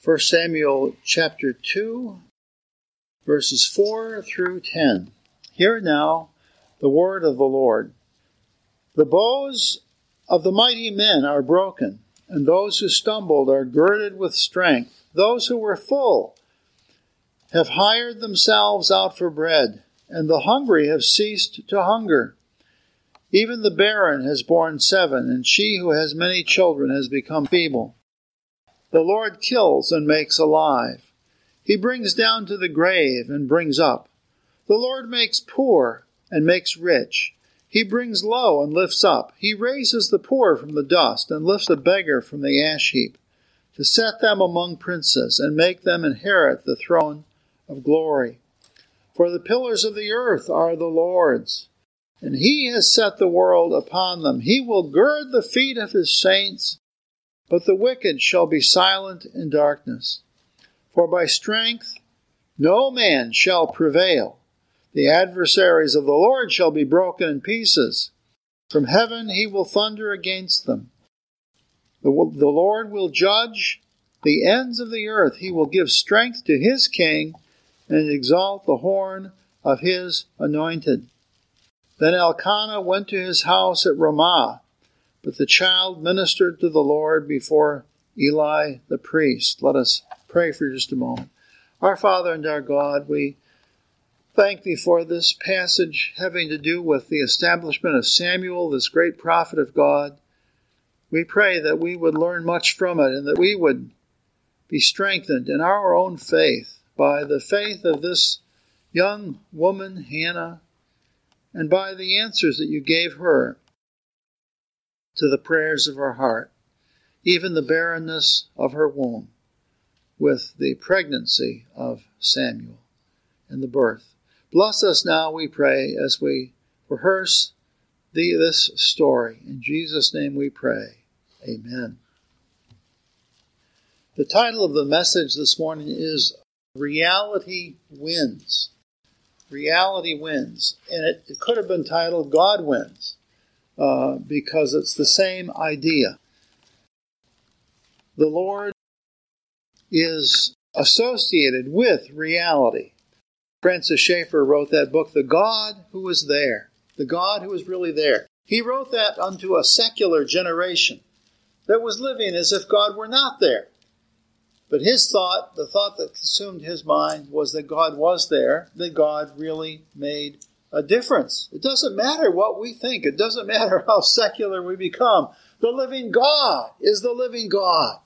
1 Samuel chapter 2, verses 4 through 10. Hear now the word of the Lord. The bows of the mighty men are broken, and those who stumbled are girded with strength. Those who were full have hired themselves out for bread, and the hungry have ceased to hunger. Even the barren has borne 7, and she who has many children has become feeble. The Lord kills and makes alive. He brings down to the grave and brings up. The Lord makes poor and makes rich. He brings low and lifts up. He raises the poor from the dust and lifts the beggar from the ash heap, to set them among princes and make them inherit the throne of glory. For the pillars of the earth are the Lord's, and he has set the world upon them. He will gird the feet of his saints, but the wicked shall be silent in darkness. For by strength no man shall prevail. The adversaries of the Lord shall be broken in pieces. From heaven he will thunder against them. The Lord will judge the ends of the earth. He will give strength to his king and exalt the horn of his anointed. Then Elkanah went to his house at Ramah, but the child ministered to the Lord before Eli the priest. Let us pray for just a moment. Our Father and our God, we thank thee for this passage having to do with the establishment of Samuel, this great prophet of God. We pray that we would learn much from it and that we would be strengthened in our own faith by the faith of this young woman, Hannah, and by the answers that you gave her to the prayers of her heart, even the barrenness of her womb, with the pregnancy of Samuel and the birth. Bless us now, we pray, as we rehearse this story. In Jesus' name we pray. Amen. The title of the message this morning is Reality Wins. Reality Wins. And it could have been titled God Wins, because it's the same idea. The Lord is associated with reality. Francis Schaeffer wrote that book, The God Who Was There. The God Who Was Really There. He wrote that unto a secular generation that was living as if God were not there. But his thought, the thought that consumed his mind, was that God was there, that God really made a difference. It doesn't matter what we think. It doesn't matter how secular we become. The living God is the living God.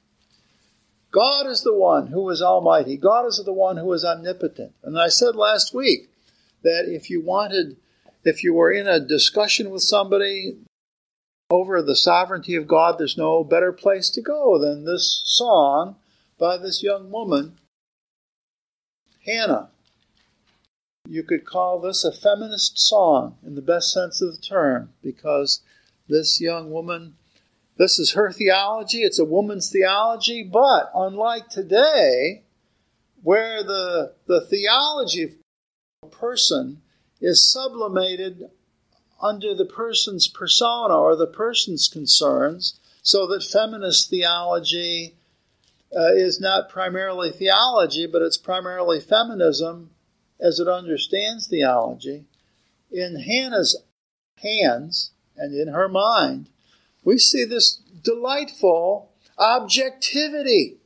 God is the one who is almighty. God is the one who is omnipotent. And I said last week that if you were in a discussion with somebody over the sovereignty of God, there's no better place to go than this song by this young woman, Hannah. You could call this a feminist song in the best sense of the term, because this young woman, this is her theology. It's a woman's theology, but unlike today, where the theology of a person is sublimated under the person's persona or the person's concerns, so that feminist theology is not primarily theology, but it's primarily feminism as it understands theology. In Hannah's hands and in her mind, we see this delightful objectivity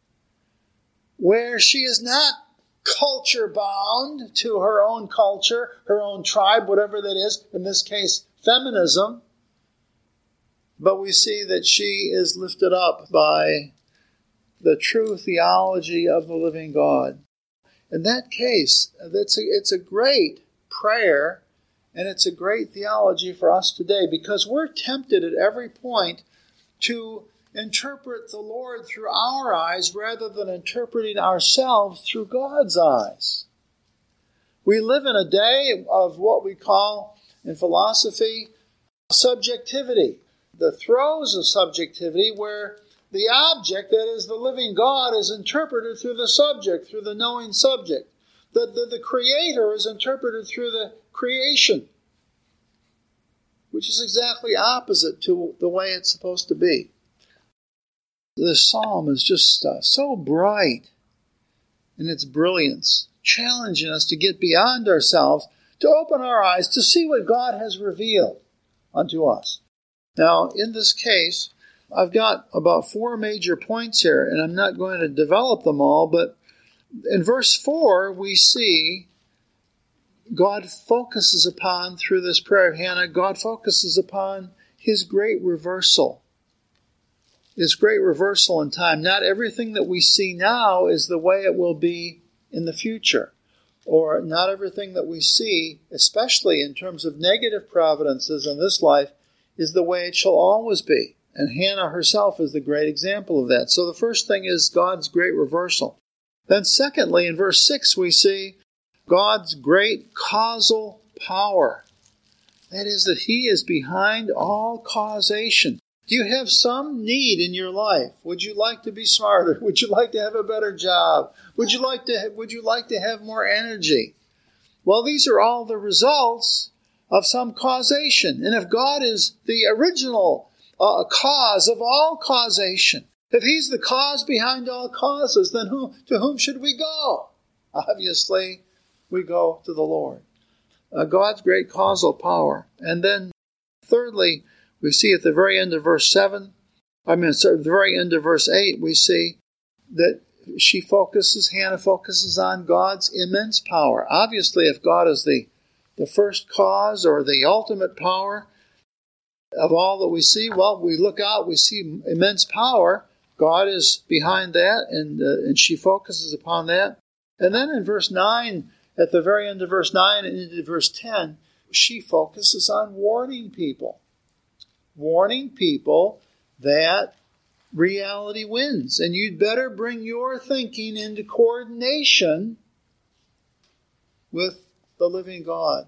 where she is not culture bound to her own culture, her own tribe, whatever that is, in this case, feminism. But we see that she is lifted up by the true theology of the living God. In that case, it's a great prayer, and it's a great theology for us today, because we're tempted at every point to interpret the Lord through our eyes rather than interpreting ourselves through God's eyes. We live in a day of what we call, in philosophy, subjectivity. The throes of subjectivity, where the object, that is the living God, is interpreted through the subject, through the knowing subject. The Creator is interpreted through the creation, which is exactly opposite to the way it's supposed to be. This psalm is just so bright in its brilliance, challenging us to get beyond ourselves, to open our eyes, to see what God has revealed unto us. Now, in this case, I've got about 4 major points here, and I'm not going to develop them all, but in verse 4, we see God focuses upon, through this prayer of Hannah, God focuses upon His great reversal. His great reversal in time. Not everything that we see now is the way it will be in the future. Or not everything that we see, especially in terms of negative providences in this life, is the way it shall always be. And Hannah herself is the great example of that. So the first thing is God's great reversal. Then secondly, in verse 6, we see God's great causal power. That is, that He is behind all causation. Do you have some need in your life? Would you like to be smarter? Would you like to have a better job? Would you like to have more energy? Well, these are all the results of some causation. And if God is the original cause of all causation, if He's the cause behind all causes, then to whom should we go? Obviously, we go to the Lord. God's great causal power. And then, thirdly, we see at the very end of verse 7, the very end of verse 8, we see that Hannah focuses on God's immense power. Obviously, if God is the first cause or the ultimate power of all that we see, well, we look out, we see immense power. God is behind that, and she focuses upon that. And then in verse 9, at the very end of verse 9 and into verse 10, she focuses on warning people. Warning people that reality wins. And you'd better bring your thinking into coordination with the living God.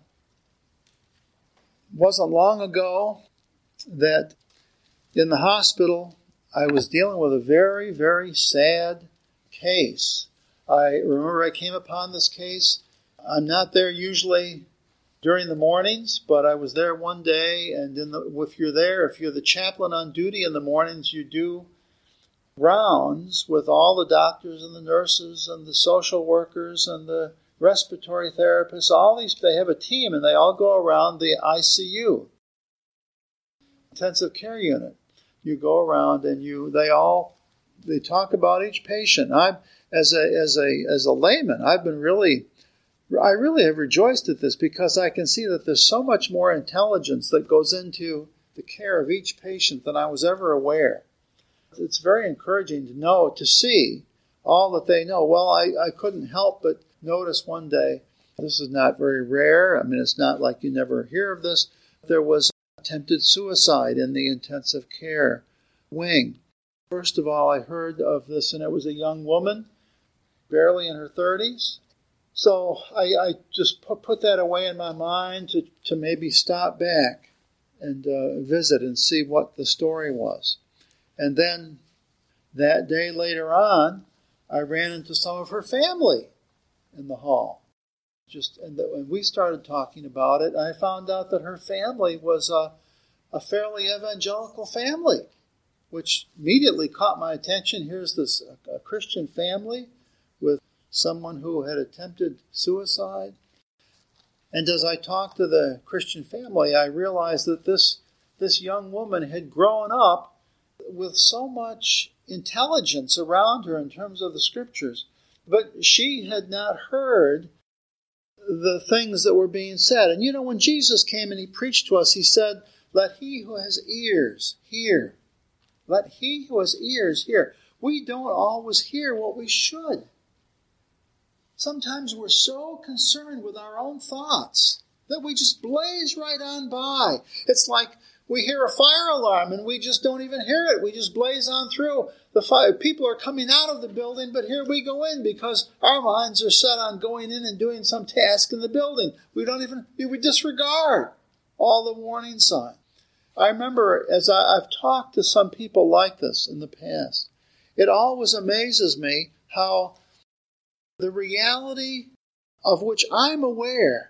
It wasn't long ago that in the hospital I was dealing with a very, very sad case. I remember I came upon this case. I'm not there usually during the mornings, but I was there one day, and if you're the chaplain on duty in the mornings, you do rounds with all the doctors and the nurses and the social workers and the respiratory therapists. All these, they have a team, and they all go around the ICU, intensive care unit. You go around and they talk about each patient. As a layman, I really have rejoiced at this, because I can see that there's so much more intelligence that goes into the care of each patient than I was ever aware. It's very encouraging to see all that they know. Well, I couldn't help but notice one day, this is not very rare. I mean, it's not like you never hear of this. There was attempted suicide in the intensive care wing. First of all, I heard of this, and it was a young woman, barely in her 30s. So I just put that away in my mind to maybe stop back and visit and see what the story was. And then that day later on, I ran into some of her family in the hall. And we started talking about it. I found out that her family was a fairly evangelical family, which immediately caught my attention. Here's this a Christian family with someone who had attempted suicide. And as I talked to the Christian family, I realized that this young woman had grown up with so much intelligence around her in terms of the Scriptures, but she had not heard the things that were being said. And when Jesus came and He preached to us, He said, "Let he who has ears hear. Let he who has ears hear." We don't always hear what we should. Sometimes we're so concerned with our own thoughts that we just blaze right on by. It's like we hear a fire alarm and we just don't even hear it. We just blaze on through. The fire. People are coming out of the building, but here we go in because our minds are set on going in and doing some task in the building. We disregard all the warning signs. I remember as I've talked to some people like this in the past, it always amazes me how the reality of which I'm aware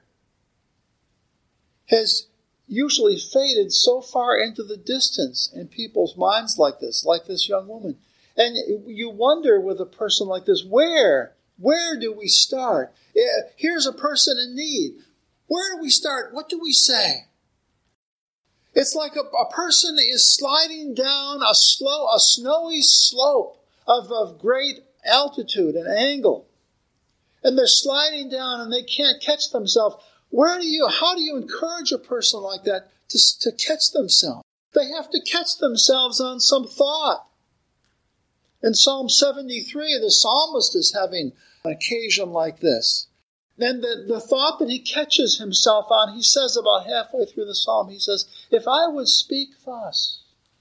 has usually faded so far into the distance in people's minds like this young woman. And you wonder with a person like this, where do we start? Here's a person in need. Where do we start? What do we say? It's like a person is sliding down a snowy slope of great altitude and angle. And they're sliding down and they can't catch themselves. How do you encourage a person like that to catch themselves? They have to catch themselves on some thought. In Psalm 73, the psalmist is having an occasion like this. Then the thought that he catches himself on, he says about halfway through the psalm, he says, if I would speak thus,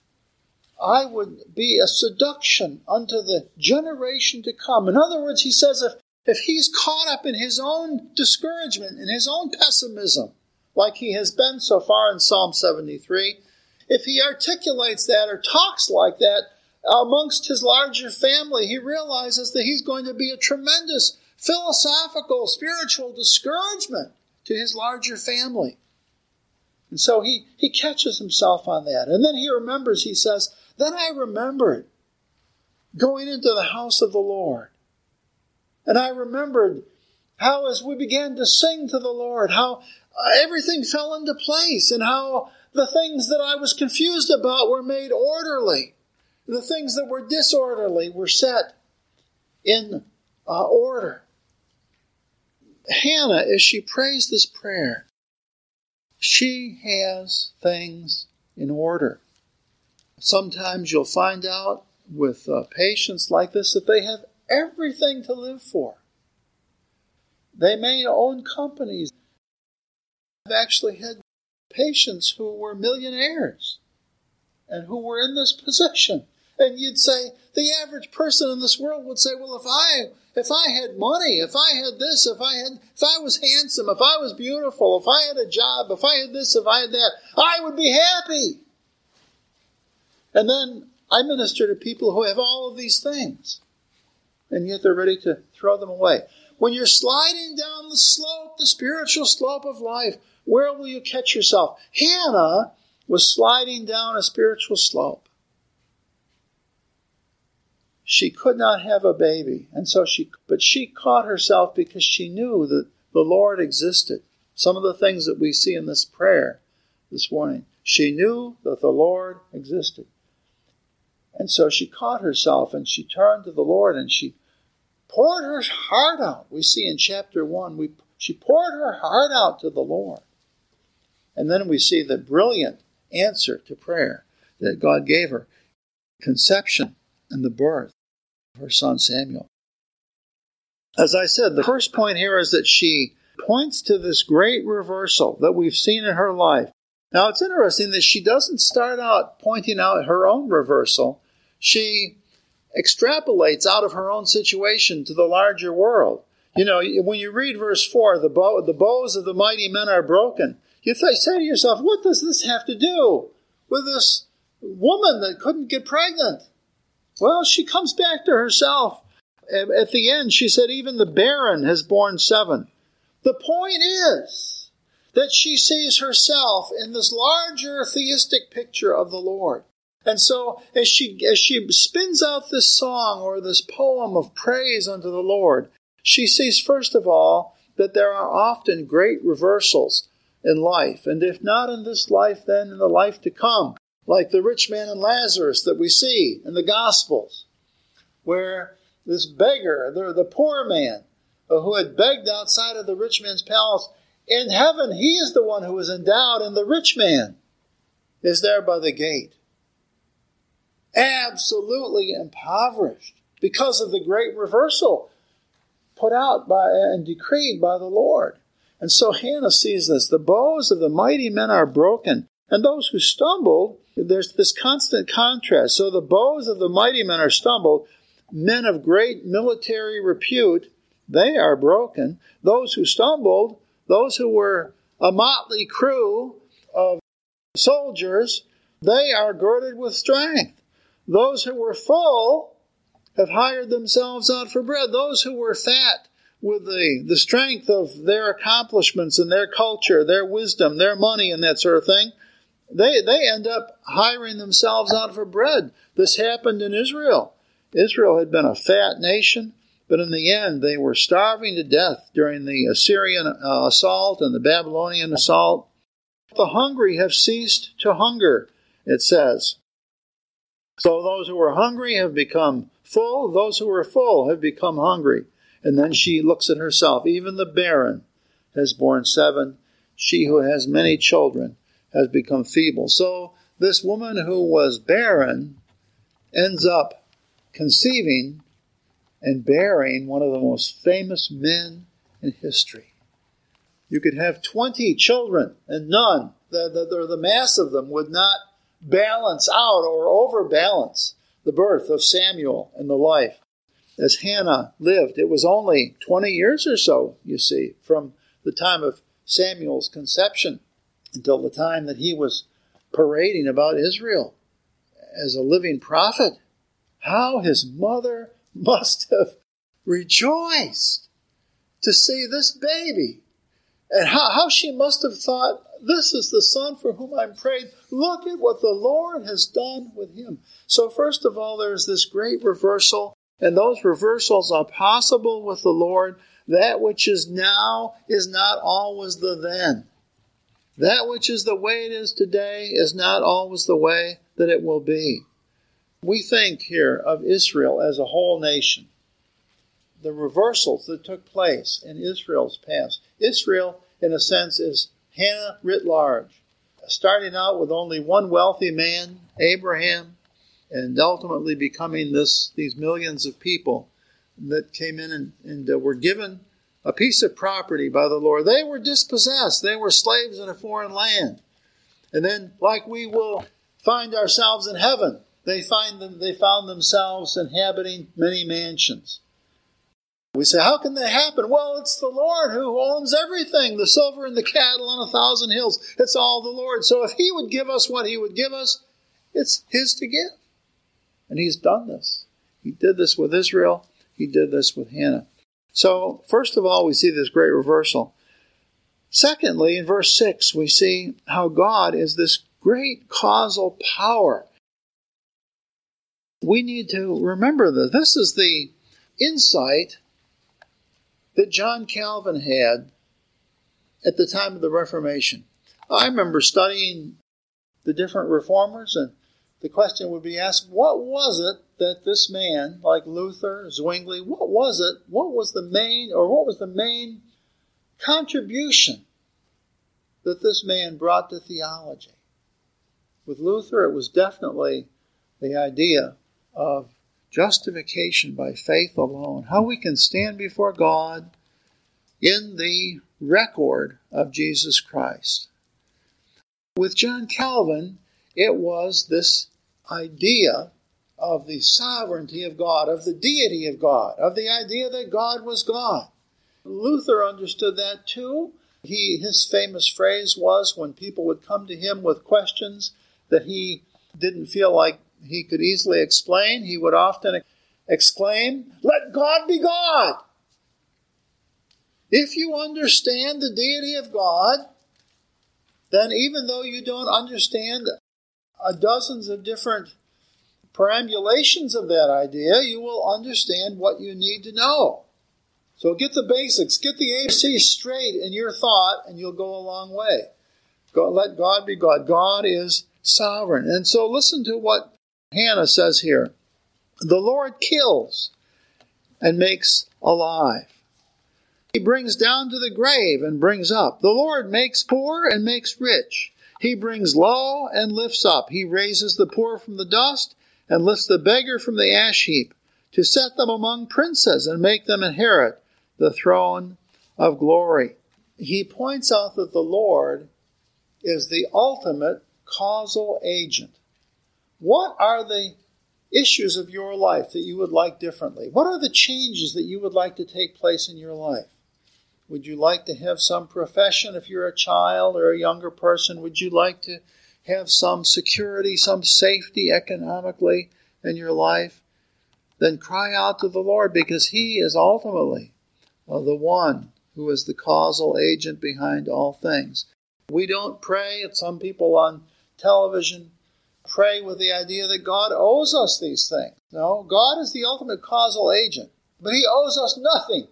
I would be a seduction unto the generation to come. In other words, he says, if he's caught up in his own discouragement, in his own pessimism, like he has been so far in Psalm 73, if he articulates that or talks like that amongst his larger family, he realizes that he's going to be a tremendous philosophical, spiritual discouragement to his larger family. And so he catches himself on that. And then he remembers, he says, then I remembered going into the house of the Lord. And I remembered how as we began to sing to the Lord, how everything fell into place and how the things that I was confused about were made orderly. The things that were disorderly were set in order. Hannah, as she prays this prayer, she has things in order. Sometimes you'll find out with patients like this that they have everything to live for. They may own companies. I've actually had patients who were millionaires and who were in this position. And you'd say, the average person in this world would say, well, if I had money, if I had this, if I was handsome, if I was beautiful, if I had a job, if I had this, if I had that, I would be happy. And then I minister to people who have all of these things, and yet they're ready to throw them away. When you're sliding down the slope, the spiritual slope of life, where will you catch yourself? Hannah was sliding down a spiritual slope. She could not have a baby, but she caught herself because she knew that the Lord existed. Some of the things that we see in this prayer this morning, she knew that the Lord existed. And so she caught herself and she turned to the Lord and she poured her heart out. We see in chapter 1, she poured her heart out to the Lord. And then we see the brilliant answer to prayer that God gave her. Conception and the birth of her son Samuel. As I said, the first point here is that she points to this great reversal that we've seen in her life. Now it's interesting that she doesn't start out pointing out her own reversal. She extrapolates out of her own situation to the larger world. You know, when you read verse 4, the bows of the mighty men are broken, you say to yourself, what does this have to do with this woman that couldn't get pregnant? Well, she comes back to herself. At the end, she said, even the barren has borne 7. The point is that she sees herself in this larger theistic picture of the Lord. And so, as she spins out this song or this poem of praise unto the Lord, she sees, first of all, that there are often great reversals in life. And if not in this life, then in the life to come. Like the rich man and Lazarus that we see in the Gospels, where this beggar, the poor man, who had begged outside of the rich man's palace, in heaven he is the one who is endowed, and the rich man is there by the gate. Absolutely impoverished because of the great reversal put out by and decreed by the Lord. And so Hannah sees this. The bows of the mighty men are broken, and those who stumbled, there's this constant contrast. So the bows of the mighty men are stumbled. Men of great military repute, they are broken. Those who stumbled, those who were a motley crew of soldiers, they are girded with strength. Those who were full have hired themselves out for bread. Those who were fat with the strength of their accomplishments and their culture, their wisdom, their money and that sort of thing, they end up hiring themselves out for bread. This happened in Israel. Israel had been a fat nation, but in the end they were starving to death during the Assyrian assault and the Babylonian assault. The hungry have ceased to hunger, it says. So those who were hungry have become full. Those who were full have become hungry. And then she looks at herself. Even the barren has borne 7. She who has many children has become feeble. So this woman who was barren ends up conceiving and bearing one of the most famous men in history. You could have 20 children and none, the mass of them would not balance out or overbalance the birth of Samuel and the life. As Hannah lived, it was only 20 years or so, you see, from the time of Samuel's conception until the time that he was parading about Israel as a living prophet. How his mother must have rejoiced to see this baby. And how she must have thought, this is the son for whom I'm prayed. Look at what the Lord has done with him. So first of all, there's this great reversal. And those reversals are possible with the Lord. That which is now is not always the then. That which is the way it is today is not always the way that it will be. We think here of Israel as a whole nation. The reversals that took place in Israel's past. Israel, in a sense, is Hannah writ large. Starting out with only one wealthy man, Abraham, and ultimately becoming these millions of people that came in and were given a piece of property by the Lord. They were dispossessed. They were slaves in a foreign land. And then, like we will find ourselves in heaven, they found themselves inhabiting many mansions. We say, how can that happen? Well, it's the Lord who owns everything, the silver and the cattle on 1,000 hills. It's all the Lord. So if he would give us what he would give us, it's his to give. And he's done this. He did this with Israel. He did this with Hannah. So, first of all, we see this great reversal. Secondly, in verse 6, we see how God is this great causal power. We need to remember that this is the insight that John Calvin had at the time of the Reformation. I remember studying the different reformers, and the question would be asked, what was it that this man, like Luther, Zwingli, what was the main contribution that this man brought to theology? With Luther, it was definitely the idea of justification by faith alone. How we can stand before God in the record of Jesus Christ. With John Calvin, it was this idea of the sovereignty of God, of the deity of God, of the idea that God was God. Luther understood that too. His famous phrase was, when people would come to him with questions that he didn't feel like he could easily explain, he would often exclaim, "Let God be God." If you understand the deity of God, then even though you don't understand dozens of different perambulations of that idea, you will understand what you need to know. So get the basics, get the ABC straight in your thought, and you'll go a long way. Let God be God. God is sovereign. And so listen to what Hannah says here. The Lord kills and makes alive. He brings down to the grave and brings up. The Lord makes poor and makes rich. He brings low and lifts up. He raises the poor from the dust and lifts the beggar from the ash heap, to set them among princes and make them inherit the throne of glory. He points out that the Lord is the ultimate causal agent. What are the issues of your life that you would like differently? What are the changes that you would like to take place in your life? Would you like to have some profession if you're a child or a younger person? Would you like to have some security, some safety economically in your life? Then cry out to the Lord, because he is ultimately the one who is the causal agent behind all things. We don't pray. Some people on television pray with the idea that God owes us these things. No, God is the ultimate causal agent, but he owes us nothing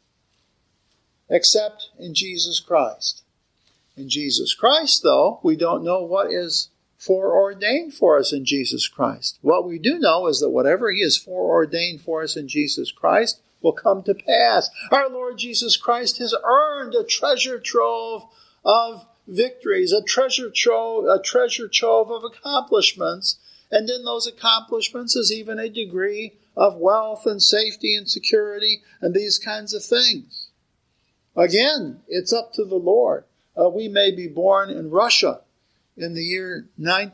except in Jesus Christ. In Jesus Christ, though, we don't know what is foreordained for us in Jesus Christ. What we do know is that whatever he has foreordained for us in Jesus Christ will come to pass. Our Lord Jesus Christ has earned a treasure trove of victories, a treasure trove of accomplishments, and in those accomplishments is even a degree of wealth and safety and security and these kinds of things. Again, it's up to the Lord. We may be born in Russia in the year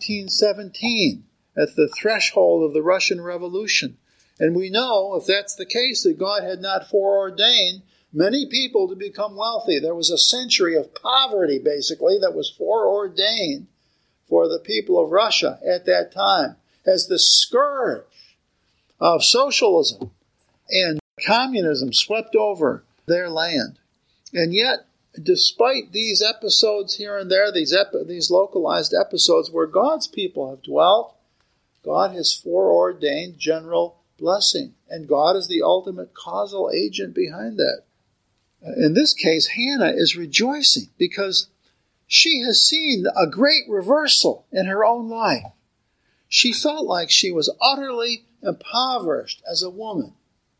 1917 at the threshold of the Russian Revolution. And we know, if that's the case, that God had not foreordained many people to become wealthy. There was a century of poverty, basically, that was foreordained for the people of Russia at that time as the scourge of socialism and communism swept over their land. And yet, despite these episodes here and there, these localized episodes where God's people have dwelt, God has foreordained general blessing, and God is the ultimate causal agent behind that. In this case, Hannah is rejoicing because she has seen a great reversal in her own life. She felt like she was utterly impoverished as a woman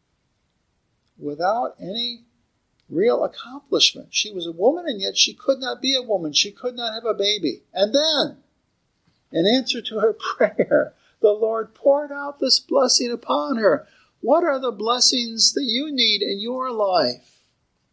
without any real accomplishment. She was a woman, and yet she could not be a woman. She could not have a baby. And then, in answer to her prayer, the Lord poured out this blessing upon her. What are the blessings that you need in your life?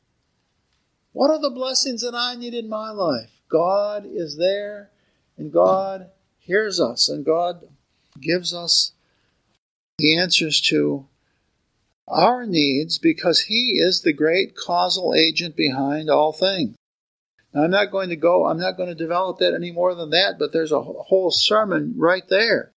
What are the blessings that I need in my life? God is there, and God hears us, and God gives us the answers to our needs because he is the great causal agent behind all things. Now, I'm not going to develop that any more than that, but there's a whole sermon right there.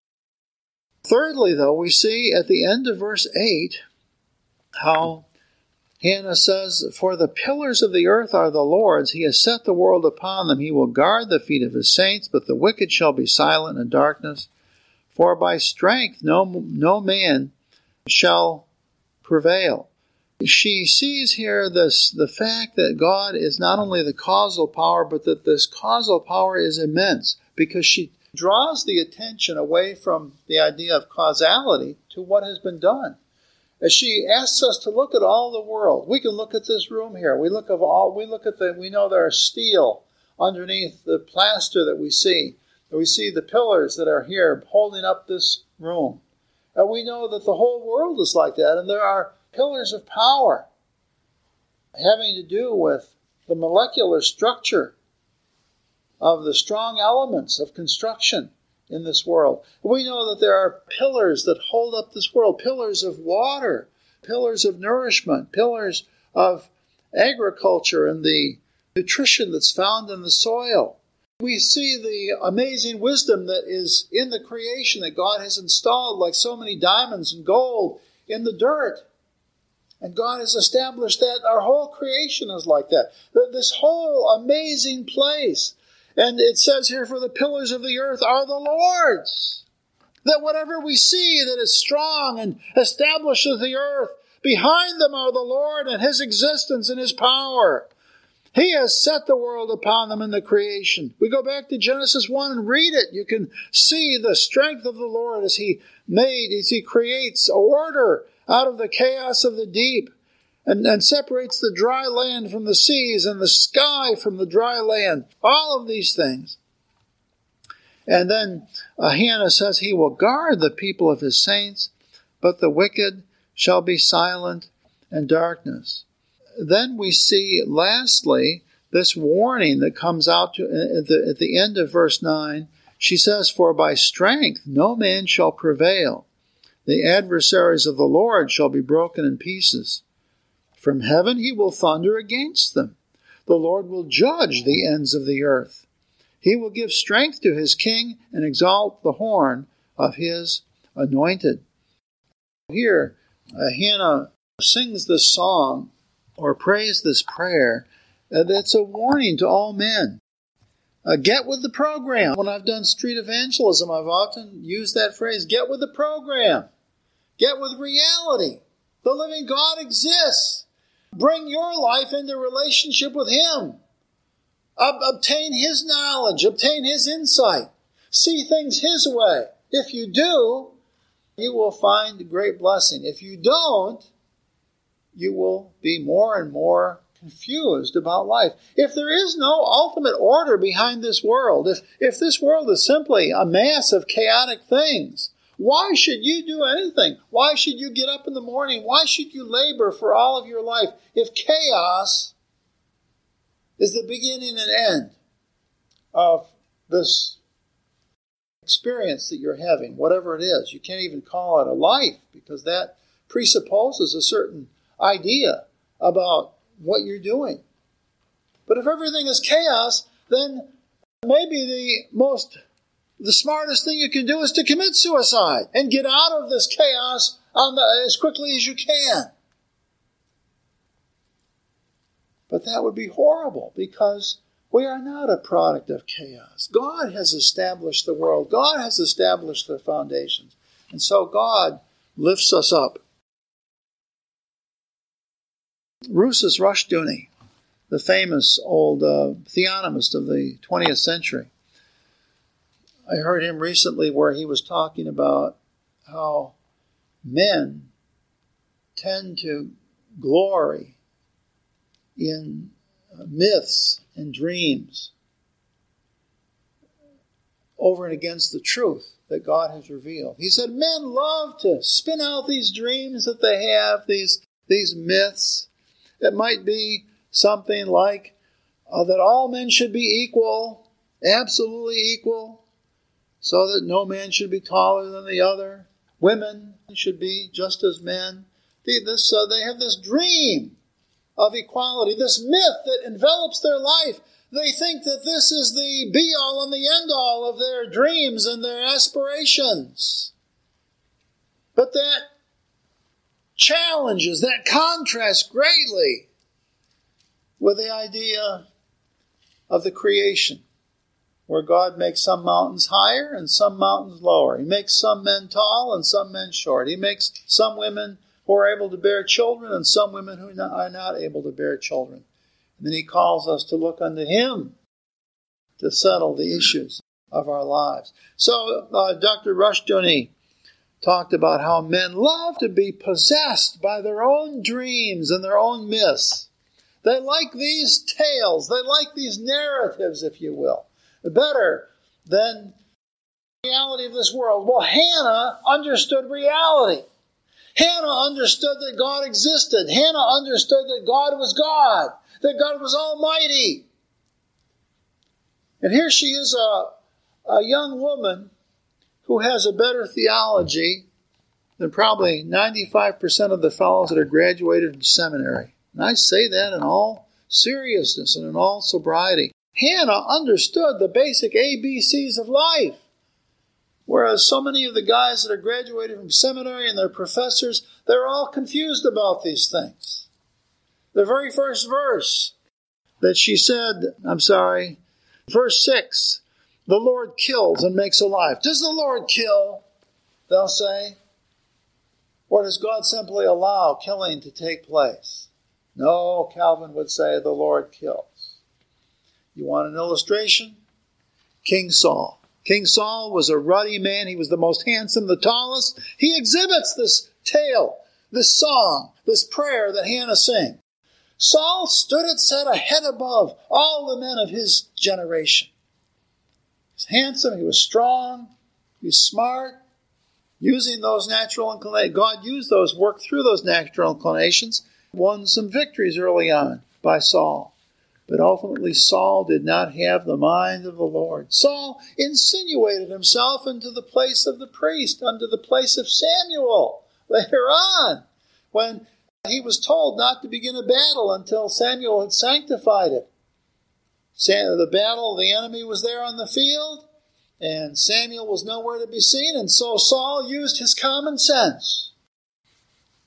Thirdly, though, we see at the end of verse 8 how Hannah says, "For the pillars of the earth are the Lord's. He has set the world upon them. He will guard the feet of his saints, but the wicked shall be silent in darkness. For by strength no man shall prevail." She sees here the fact that God is not only the causal power, but that this causal power is immense, because she draws the attention away from the idea of causality to what has been done. As she asks us to look at all the world, we can look at this room here. We know there's steel underneath the plaster that we see. We see the pillars that are here holding up this room. And we know that the whole world is like that, and there are pillars of power having to do with the molecular structure of the strong elements of construction in this world. We know that there are pillars that hold up this world, pillars of water, pillars of nourishment, pillars of agriculture and the nutrition that's found in the soil. We see the amazing wisdom that is in the creation that God has installed like so many diamonds and gold in the dirt. And God has established that our whole creation is like that. This whole amazing place. And it says here, "For the pillars of the earth are the Lord's." That whatever we see that is strong and establishes the earth, behind them are the Lord and his existence and his power. He has set the world upon them in the creation. We go back to Genesis 1 and read it. You can see the strength of the Lord as he creates order out of the chaos of the deep and separates the dry land from the seas and the sky from the dry land. All of these things. And then Hannah says he will guard the people of his saints, but the wicked shall be silent in darkness. Then we see, lastly, this warning that comes out at the end of verse 9. She says, "For by strength no man shall prevail. The adversaries of the Lord shall be broken in pieces. From heaven he will thunder against them. The Lord will judge the ends of the earth. He will give strength to his king and exalt the horn of his anointed." Here, Hannah sings this song or prays this prayer that's a warning to all men. Get with the program. When I've done street evangelism, I've often used that phrase, get with the program. Get with reality. The living God exists. Bring your life into relationship with Him. Obtain His knowledge. Obtain His insight. See things His way. If you do, you will find great blessing. If you don't, you will be more and more confused about life. If there is no ultimate order behind this world, if this world is simply a mass of chaotic things, why should you do anything? Why should you get up in the morning? Why should you labor for all of your life if chaos is the beginning and end of this experience that you're having, whatever it is? You can't even call it a life because that presupposes a certain idea about what you're doing. But if everything is chaos, then maybe the smartest thing you can do is to commit suicide and get out of this chaos as quickly as you can. But that would be horrible because we are not a product of chaos. God has established the world. God has established the foundations. And so God lifts us up. Rousas Rushdoony, the famous old theonomist of the 20th century, I heard him recently where he was talking about how men tend to glory in myths and dreams over and against the truth that God has revealed. He said men love to spin out these dreams that they have, these myths. It might be something like that all men should be equal, absolutely equal, so that no man should be taller than the other. Women should be just as men. They have this dream of equality, this myth that envelops their life. They think that this is the be-all and the end-all of their dreams and their aspirations. But that challenges, that contrasts greatly with the idea of the creation, where God makes some mountains higher and some mountains lower. He makes some men tall and some men short. He makes some women who are able to bear children and some women who are not able to bear children. And then He calls us to look unto Him to settle the issues of our lives. So Dr. Rushdoony talked about how men love to be possessed by their own dreams and their own myths. They like these tales. They like these narratives, if you will, better than the reality of this world. Well, Hannah understood reality. Hannah understood that God existed. Hannah understood that God was God, that God was almighty. And here she is, a young woman who has a better theology than probably 95% of the fellows that are graduated from seminary. And I say that in all seriousness and in all sobriety. Hannah understood the basic ABCs of life. Whereas so many of the guys that are graduated from seminary and they're professors, they're all confused about these things. The very first verse that she said, verse 6, the Lord kills and makes alive. Does the Lord kill, they'll say? Or does God simply allow killing to take place? No, Calvin would say the Lord kills. You want an illustration? King Saul. King Saul was a ruddy man. He was the most handsome, the tallest. He exhibits this tale, this song, this prayer that Hannah sang. Saul stood and set a head above all the men of his generation. He was handsome, he was strong, he was smart, using those natural inclinations. God used those, worked through those natural inclinations, won some victories early on by Saul. But ultimately Saul did not have the mind of the Lord. Saul insinuated himself into the place of the priest, unto the place of Samuel later on, when he was told not to begin a battle until Samuel had sanctified it. The battle of the enemy was there on the field, and Samuel was nowhere to be seen, and so Saul used his common sense.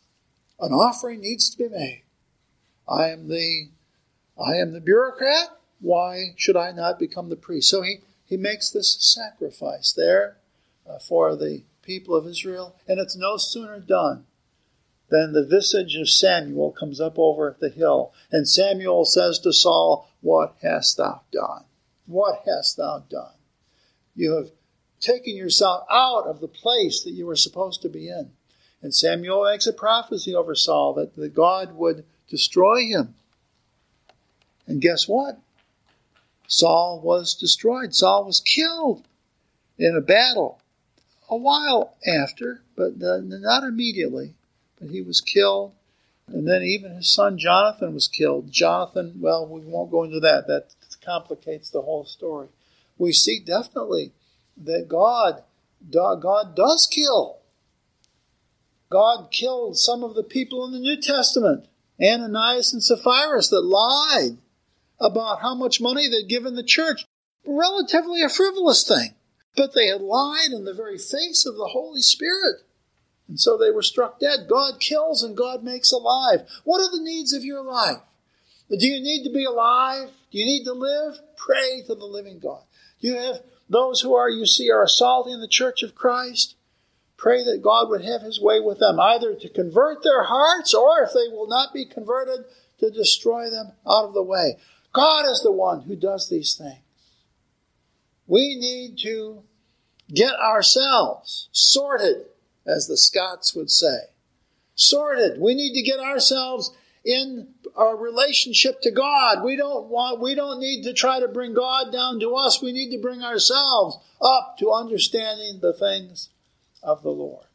An offering needs to be made. I am the bureaucrat. why should I not become the priest? So he makes this sacrifice there for the people of Israel, and it's no sooner done than the visage of Samuel comes up over the hill, and Samuel says to Saul, "What hast thou done? What hast thou done? You have taken yourself out of the place that you were supposed to be in." And Samuel makes a prophecy over Saul that God would destroy him. And guess what? Saul was destroyed. Saul was killed in a battle a while after, but not immediately. But he was killed. And then even his son Jonathan was killed. Jonathan, well, we won't go into that. That complicates the whole story. We see definitely that God does kill. God killed some of the people in the New Testament, Ananias and Sapphira, that lied about how much money they'd given the church. Relatively a frivolous thing. But they had lied in the very face of the Holy Spirit. And so they were struck dead. God kills and God makes alive. What are the needs of your life? Do you need to be alive? Do you need to live? Pray to the living God. Do you have those who are assaulting the church of Christ? Pray that God would have his way with them, either to convert their hearts, or if they will not be converted, to destroy them out of the way. God is the one who does these things. We need to get ourselves sorted, as the Scots would say. Sorted. We need to get ourselves in our relationship to God. We don't need to try to bring God down to us. We need to bring ourselves up to understanding the things of the Lord.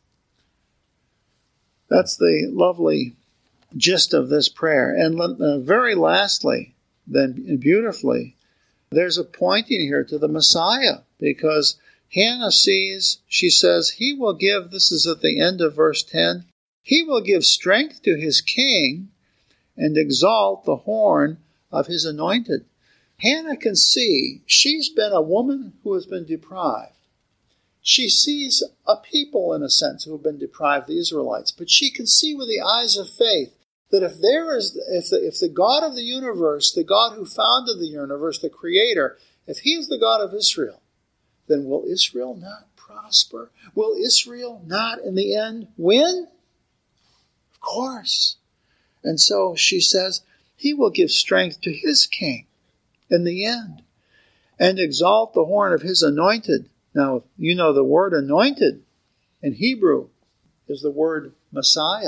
That's the lovely gist of this prayer. And very lastly, then beautifully, there's a pointing here to the Messiah, because Hannah sees, she says, he will give, this is at the end of verse 10, he will give strength to his king and exalt the horn of his anointed. Hannah can see she's been a woman who has been deprived. She sees a people, in a sense, who have been deprived, the Israelites, but she can see with the eyes of faith that if the God of the universe, the God who founded the universe, the Creator, if he is the God of Israel, then will Israel not prosper? Will Israel not, in the end, win? Of course. And so she says, he will give strength to his king in the end, and exalt the horn of his anointed. Now, you know the word anointed in Hebrew is the word Messiah.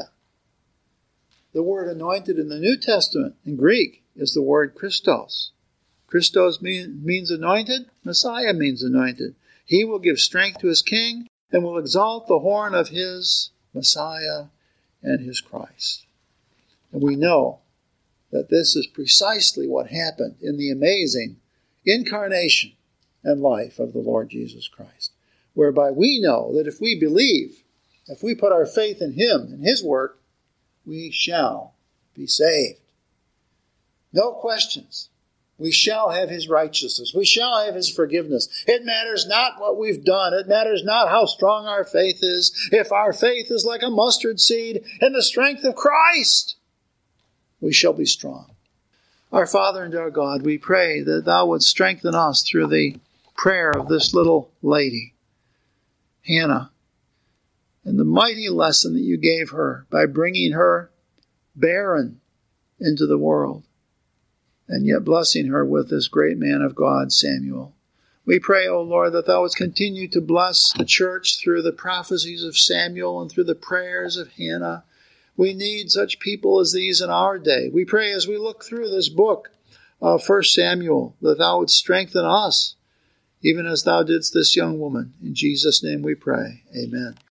The word anointed in the New Testament in Greek is the word Christos. Christos means anointed. Messiah means anointed. He will give strength to his king and will exalt the horn of his Messiah and his Christ. And we know that this is precisely what happened in the amazing incarnation and life of the Lord Jesus Christ, whereby we know that if we believe, if we put our faith in him and his work, we shall be saved. No questions. We shall have his righteousness. We shall have his forgiveness. It matters not what we've done. It matters not how strong our faith is. If our faith is like a mustard seed in the strength of Christ, we shall be strong. Our Father and our God, we pray that thou would strengthen us through the prayer of this little lady, Hannah, and the mighty lesson that you gave her by bringing her barren into the world, and yet blessing her with this great man of God, Samuel. We pray, O Lord, that thou wouldst continue to bless the church through the prophecies of Samuel and through the prayers of Hannah. We need such people as these in our day. We pray as we look through this book of 1 Samuel that thou wouldst strengthen us, even as thou didst this young woman. In Jesus' name we pray. Amen.